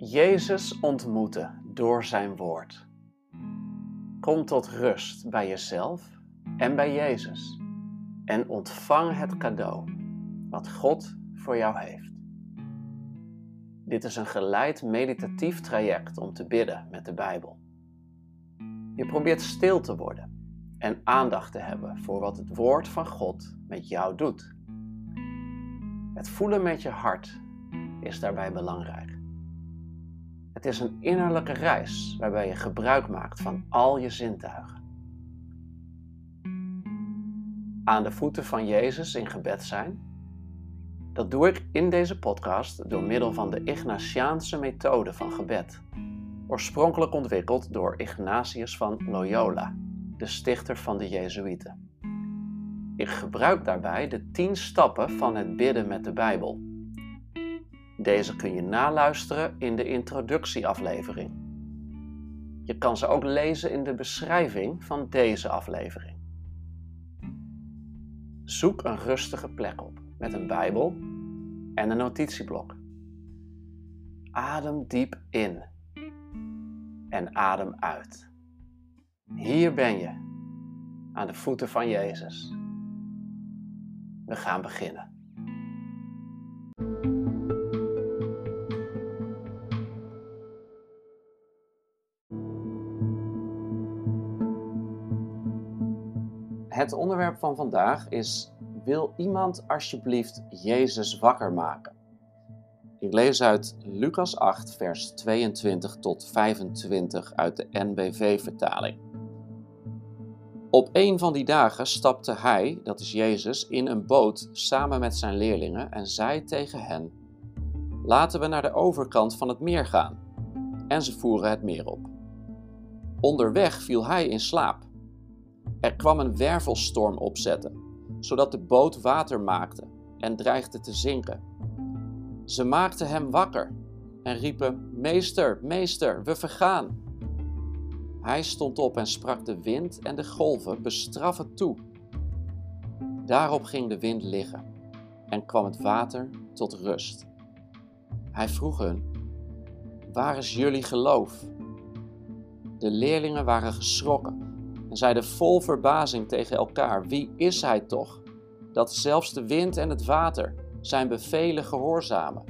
Jezus ontmoeten door zijn woord. Kom tot rust bij jezelf en bij Jezus en ontvang het cadeau wat God voor jou heeft. Dit is een geleid meditatief traject om te bidden met de Bijbel. Je probeert stil te worden en aandacht te hebben voor wat het woord van God met jou doet. Het voelen met je hart is daarbij belangrijk. Het is een innerlijke reis waarbij je gebruik maakt van al je zintuigen. Aan de voeten van Jezus in gebed zijn, dat doe ik in deze podcast door middel van de Ignatiaanse methode van gebed, oorspronkelijk ontwikkeld door Ignatius van Loyola, de stichter van de Jezuïeten. Ik gebruik daarbij de 10 stappen van het bidden met de Bijbel. Deze kun je naluisteren in de introductieaflevering. Je kan ze ook lezen in de beschrijving van deze aflevering. Zoek een rustige plek op met een Bijbel en een notitieblok. Adem diep in en adem uit. Hier ben je, aan de voeten van Jezus. We gaan beginnen. Het onderwerp van vandaag is: wil iemand alsjeblieft Jezus wakker maken? Ik lees uit Lucas 8, vers 22 tot 25 uit de NBV-vertaling. Op een van die dagen stapte hij, dat is Jezus, in een boot samen met zijn leerlingen en zei tegen hen: laten we naar de overkant van het meer gaan. En ze voeren het meer op. Onderweg viel hij in slaap. Er kwam een wervelstorm opzetten, zodat de boot water maakte en dreigde te zinken. Ze maakten hem wakker en riepen: meester, meester, we vergaan. Hij stond op en sprak de wind en de golven bestraffend toe. Daarop ging de wind liggen en kwam het water tot rust. Hij vroeg hun: waar is jullie geloof? De leerlingen waren geschrokken en zeiden vol verbazing tegen elkaar: wie is hij toch, dat zelfs de wind en het water zijn bevelen gehoorzamen?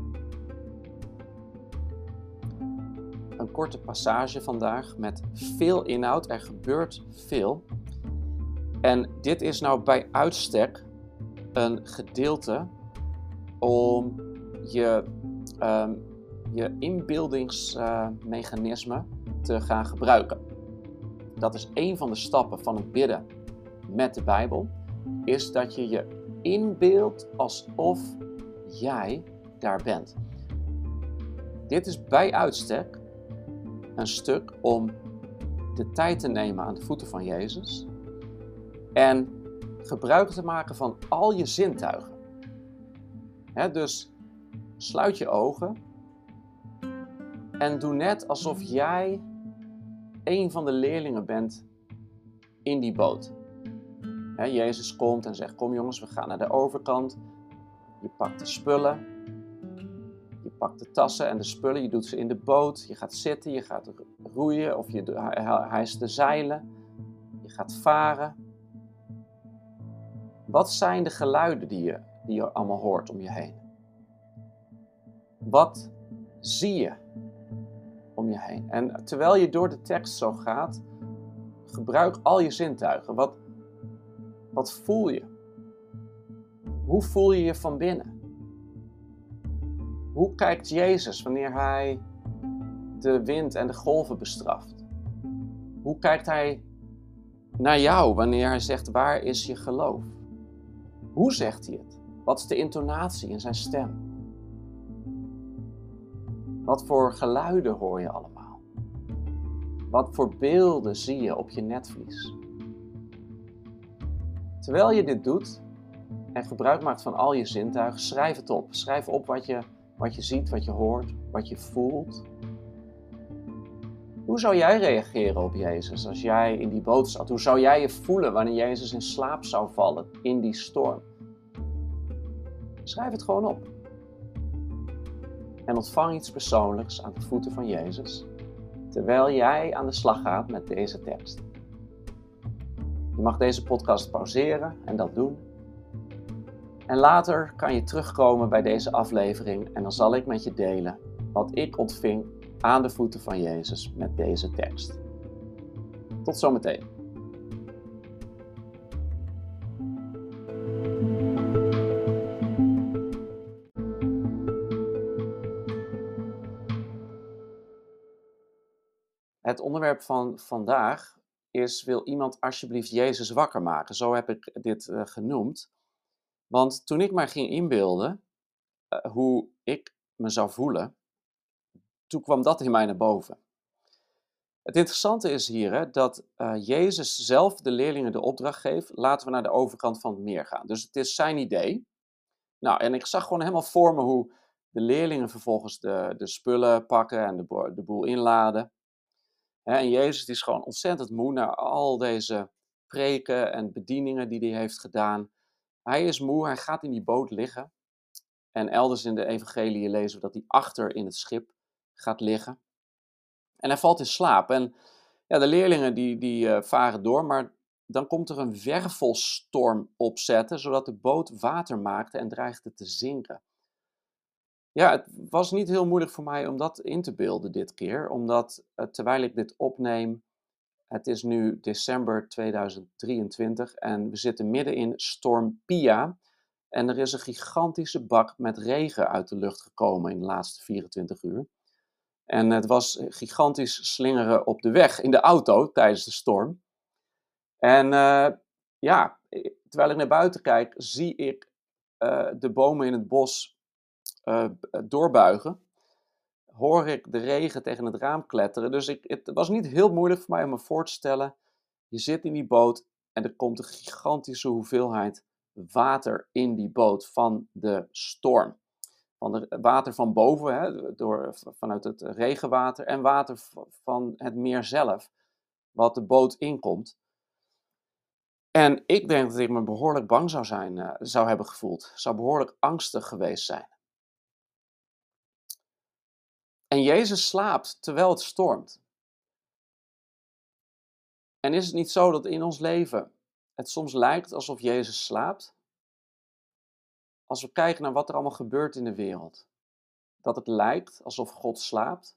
Een korte passage vandaag met veel inhoud. Er gebeurt veel. En dit is nou bij uitstek een gedeelte om je inbeeldingsmechanisme te gaan gebruiken. Dat is een van de stappen van het bidden met de Bijbel, is dat je je inbeeldt alsof jij daar bent. Dit is bij uitstek een stuk om de tijd te nemen aan de voeten van Jezus en gebruik te maken van al je zintuigen. Dus sluit je ogen en doe net alsof jij een van de leerlingen bent in die boot. Jezus komt en zegt: kom jongens, we gaan naar de overkant. Je pakt de spullen, je pakt de tassen en de spullen, je doet ze in de boot. Je gaat zitten, je gaat roeien of je hijst de zeilen. Je gaat varen. Wat zijn de geluiden die je allemaal hoort om je heen? Wat zie je om je heen? En terwijl je door de tekst zo gaat, gebruik al je zintuigen. Wat voel je? Hoe voel je je van binnen? Hoe kijkt Jezus wanneer hij de wind en de golven bestraft? Hoe kijkt hij naar jou wanneer hij zegt: waar is je geloof? Hoe zegt hij het? Wat is de intonatie in zijn stem? Wat voor geluiden hoor je allemaal? Wat voor beelden zie je op je netvlies? Terwijl je dit doet en gebruik maakt van al je zintuigen, schrijf het op. Schrijf op wat je ziet, wat je hoort, wat je voelt. Hoe zou jij reageren op Jezus als jij in die boot zat? Hoe zou jij je voelen wanneer Jezus in slaap zou vallen in die storm? Schrijf het gewoon op. en ontvang iets persoonlijks aan de voeten van Jezus, terwijl jij aan de slag gaat met deze tekst. Je mag deze podcast pauzeren en dat doen. En later kan je terugkomen bij deze aflevering en dan zal ik met je delen wat ik ontving aan de voeten van Jezus met deze tekst. Tot zometeen. Het onderwerp van vandaag is: wil iemand alsjeblieft Jezus wakker maken? Zo heb ik dit genoemd. Want toen ik mij ging inbeelden hoe ik me zou voelen, toen kwam dat in mij naar boven. Het interessante is hier dat Jezus zelf de leerlingen de opdracht geeft: laten we naar de overkant van het meer gaan. Dus het is zijn idee. Nou, en ik zag gewoon helemaal voor me hoe de leerlingen vervolgens de spullen pakken en de boel inladen. En Jezus is gewoon ontzettend moe na al deze preken en bedieningen die hij heeft gedaan. Hij is moe, hij gaat in die boot liggen. En elders in de evangelie lezen we dat hij achter in het schip gaat liggen. En hij valt in slaap. En ja, de leerlingen die varen door, maar dan komt er een wervelstorm opzetten, zodat de boot water maakte en dreigde te zinken. Ja, het was niet heel moeilijk voor mij om dat in te beelden dit keer, omdat terwijl ik dit opneem, het is nu december 2023 en we zitten midden in storm Pia. En er is een gigantische bak met regen uit de lucht gekomen in de laatste 24 uur. En het was gigantisch slingeren op de weg in de auto tijdens de storm. En terwijl ik naar buiten kijk, zie ik de bomen in het bos doorbuigen. Hoor ik de regen tegen het raam kletteren. Dus het was niet heel moeilijk voor mij om me voor te stellen. Je zit in die boot en er komt een gigantische hoeveelheid water in die boot van de storm. Van het water van boven, vanuit het regenwater, en water van het meer zelf, wat de boot inkomt. En ik denk dat ik me behoorlijk bang zou hebben gevoeld. Zou behoorlijk angstig geweest zijn. En Jezus slaapt terwijl het stormt. En is het niet zo dat in ons leven het soms lijkt alsof Jezus slaapt? Als we kijken naar wat er allemaal gebeurt in de wereld. Dat het lijkt alsof God slaapt.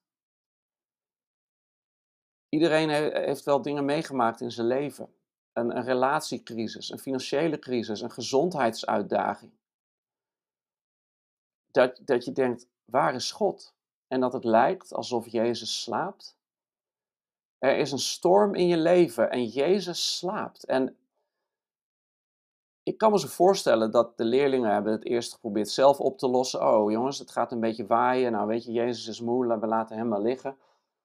Iedereen heeft wel dingen meegemaakt in zijn leven. Een relatiecrisis, een financiële crisis, een gezondheidsuitdaging. Dat je denkt, waar is God? En dat het lijkt alsof Jezus slaapt. Er is een storm in je leven en Jezus slaapt. En ik kan me zo voorstellen dat de leerlingen hebben het eerst geprobeerd zelf op te lossen. Oh jongens, het gaat een beetje waaien. Nou weet je, Jezus is moe, we laten hem maar liggen.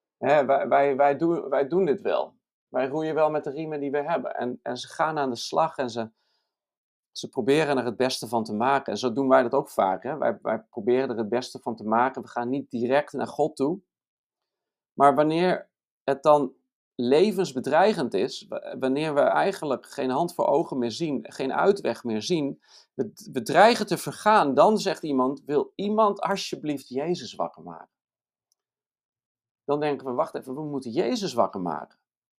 Wij doen dit wel. Wij roeien wel met de riemen die we hebben. En ze gaan aan de slag en ze proberen er het beste van te maken. En zo doen wij dat ook vaak. Wij proberen er het beste van te maken. We gaan niet direct naar God toe. Maar wanneer het dan levensbedreigend is, wanneer we eigenlijk geen hand voor ogen meer zien, geen uitweg meer zien, we dreigen te vergaan, dan zegt iemand: wil iemand alsjeblieft Jezus wakker maken? Dan denken we, wacht even, we moeten Jezus wakker maken.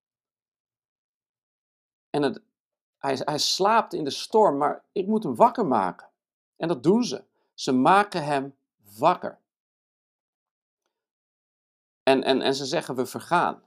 En hij slaapt in de storm, maar ik moet hem wakker maken. En dat doen ze. Ze maken hem wakker. En ze zeggen, we vergaan.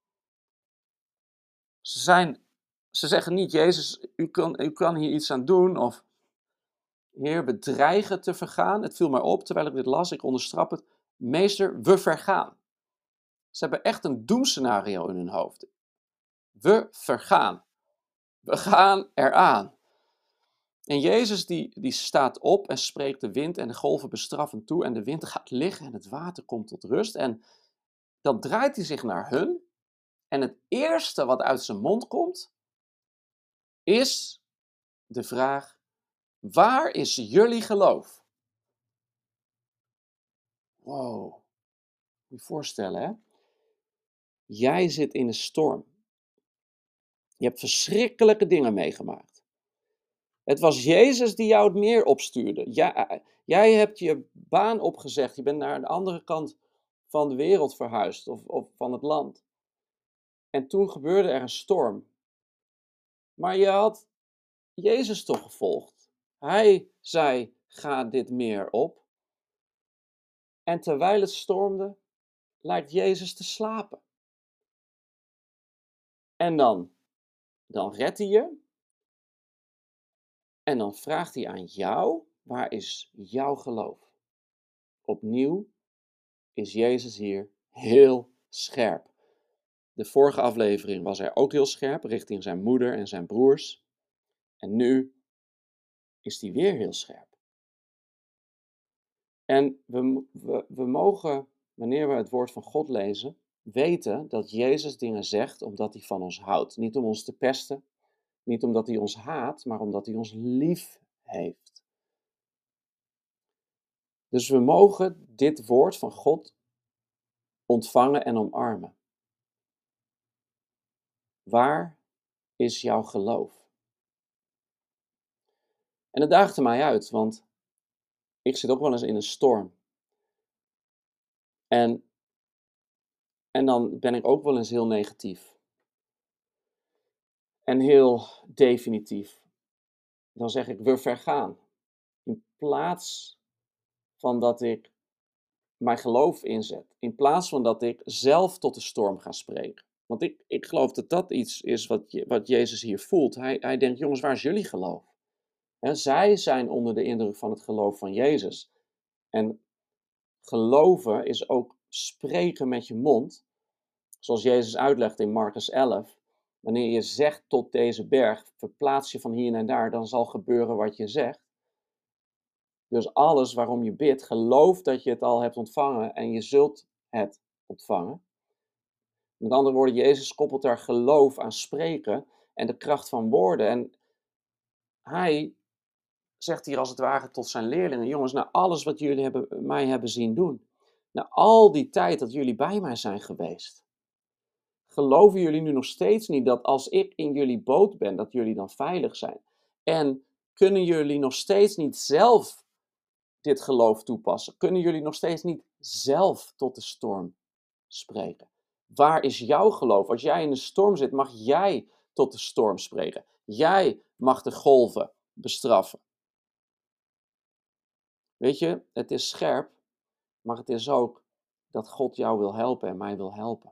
Ze zeggen niet, Jezus, u kan hier iets aan doen. Of, Heer, we dreigen te vergaan. Het viel mij op, terwijl ik dit las, ik onderstrap het. Meester, we vergaan. Ze hebben echt een doemscenario in hun hoofd. We vergaan. We gaan eraan. En Jezus die staat op en spreekt de wind en de golven bestraffend toe. En de wind gaat liggen en het water komt tot rust. En dan draait hij zich naar hun. En het eerste wat uit zijn mond komt, is de vraag: waar is jullie geloof? Wow, moet je je voorstellen, hè? Jij zit in een storm. Je hebt verschrikkelijke dingen meegemaakt. Het was Jezus die jou het meer opstuurde. Jij hebt je baan opgezegd. Je bent naar de andere kant van de wereld verhuisd of van het land. En toen gebeurde er een storm. Maar je had Jezus toch gevolgd. Hij zei, ga dit meer op. En terwijl het stormde, lijkt Jezus te slapen. En dan redt hij je. En dan vraagt hij aan jou, waar is jouw geloof? Opnieuw is Jezus hier heel scherp. De vorige aflevering was hij ook heel scherp richting zijn moeder en zijn broers. En nu is hij weer heel scherp. En we mogen, wanneer we het woord van God lezen, weten dat Jezus dingen zegt omdat hij van ons houdt. Niet om ons te pesten, niet omdat hij ons haat, maar omdat hij ons lief heeft. Dus we mogen dit woord van God ontvangen en omarmen. Waar is jouw geloof? En het daagde mij uit, want ik zit ook wel eens in een storm. En dan ben ik ook wel eens heel negatief. En heel definitief. Dan zeg ik, we vergaan. In plaats van dat ik mijn geloof inzet. In plaats van dat ik zelf tot de storm ga spreken. Want ik geloof dat dat iets is wat Jezus hier voelt. Hij denkt, jongens, waar is jullie geloof? Zij zijn onder de indruk van het geloof van Jezus. En geloven is ook spreken met je mond. Zoals Jezus uitlegt in Marcus 11. Wanneer je zegt tot deze berg, verplaats je van hier naar daar, dan zal gebeuren wat je zegt. Dus alles waarom je bidt, geloof dat je het al hebt ontvangen en je zult het ontvangen. Met andere woorden, Jezus koppelt daar geloof aan spreken en de kracht van woorden. En hij zegt hier als het ware tot zijn leerlingen, jongens, na alles wat jullie mij hebben zien doen, na al die tijd dat jullie bij mij zijn geweest, geloven jullie nu nog steeds niet dat als ik in jullie boot ben, dat jullie dan veilig zijn? En kunnen jullie nog steeds niet zelf dit geloof toepassen? Kunnen jullie nog steeds niet zelf tot de storm spreken? Waar is jouw geloof? Als jij in de storm zit, mag jij tot de storm spreken. Jij mag de golven bestraffen. Weet je, het is scherp, maar het is ook dat God jou wil helpen en mij wil helpen.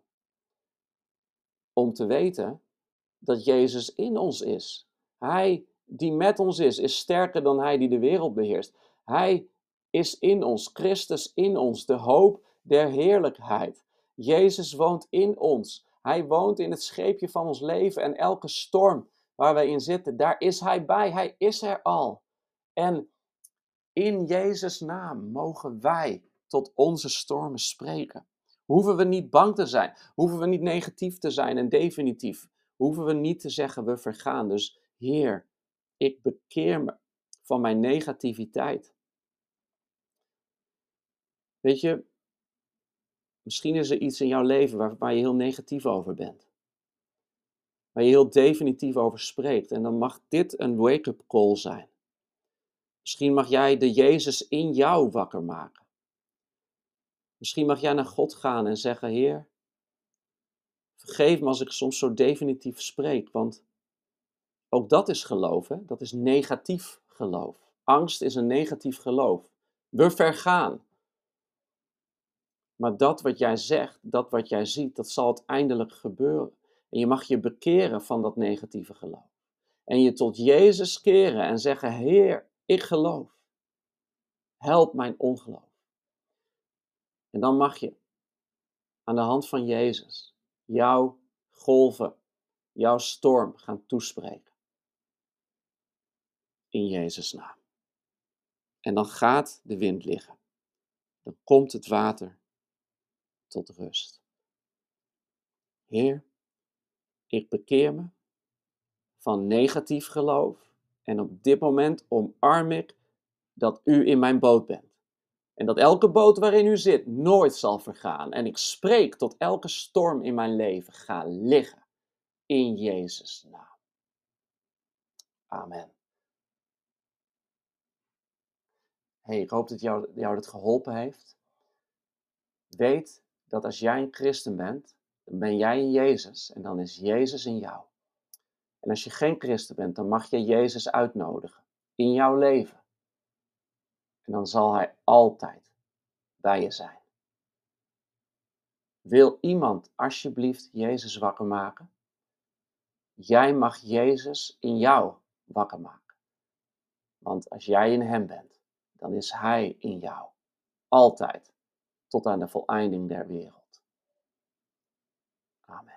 Om te weten dat Jezus in ons is. Hij die met ons is sterker dan hij die de wereld beheerst. Hij is in ons, Christus in ons, de hoop der heerlijkheid. Jezus woont in ons. Hij woont in het scheepje van ons leven en elke storm waar wij in zitten, daar is hij bij. Hij is er al. En in Jezus' naam mogen wij tot onze stormen spreken. Hoeven we niet bang te zijn, hoeven we niet negatief te zijn en definitief. Hoeven we niet te zeggen, we vergaan. Dus Heer, ik bekeer me van mijn negativiteit. Weet je, misschien is er iets in jouw leven waar je heel negatief over bent. Waar je heel definitief over spreekt. En dan mag dit een wake-up call zijn. Misschien mag jij de Jezus in jou wakker maken. Misschien mag jij naar God gaan en zeggen, Heer, vergeef me als ik soms zo definitief spreek, want ook dat is geloof, hè? Dat is negatief geloof. Angst is een negatief geloof. We vergaan. Maar dat wat jij zegt, dat wat jij ziet, dat zal uiteindelijk gebeuren. En je mag je bekeren van dat negatieve geloof. En je tot Jezus keren en zeggen, Heer, ik geloof. Help mijn ongeloof. En dan mag je aan de hand van Jezus jouw golven, jouw storm gaan toespreken. In Jezus' naam. En dan gaat de wind liggen. Dan komt het water tot rust. Heer, ik bekeer me van negatief geloof. En op dit moment omarm ik dat u in mijn boot bent. En dat elke boot waarin u zit nooit zal vergaan. En ik spreek tot elke storm in mijn leven ga liggen. In Jezus' naam. Amen. Hey, ik hoop dat jou dat geholpen heeft. Weet dat als jij een christen bent, dan ben jij in Jezus en dan is Jezus in jou. En als je geen christen bent, dan mag je Jezus uitnodigen in jouw leven. En dan zal Hij altijd bij je zijn. Wil iemand alsjeblieft Jezus wakker maken? Jij mag Jezus in jou wakker maken. Want als jij in Hem bent, dan is Hij in jou. Altijd. Tot aan de voleinding der wereld. Amen.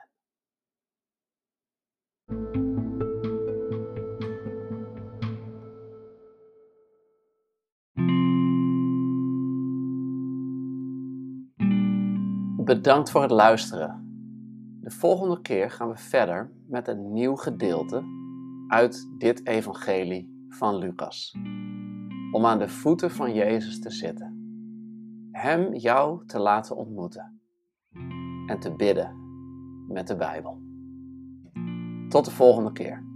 Bedankt voor het luisteren. De volgende keer gaan we verder met een nieuw gedeelte uit dit evangelie van Lucas. Om aan de voeten van Jezus te zitten. Hem jou te laten ontmoeten. En te bidden met de Bijbel. Tot de volgende keer.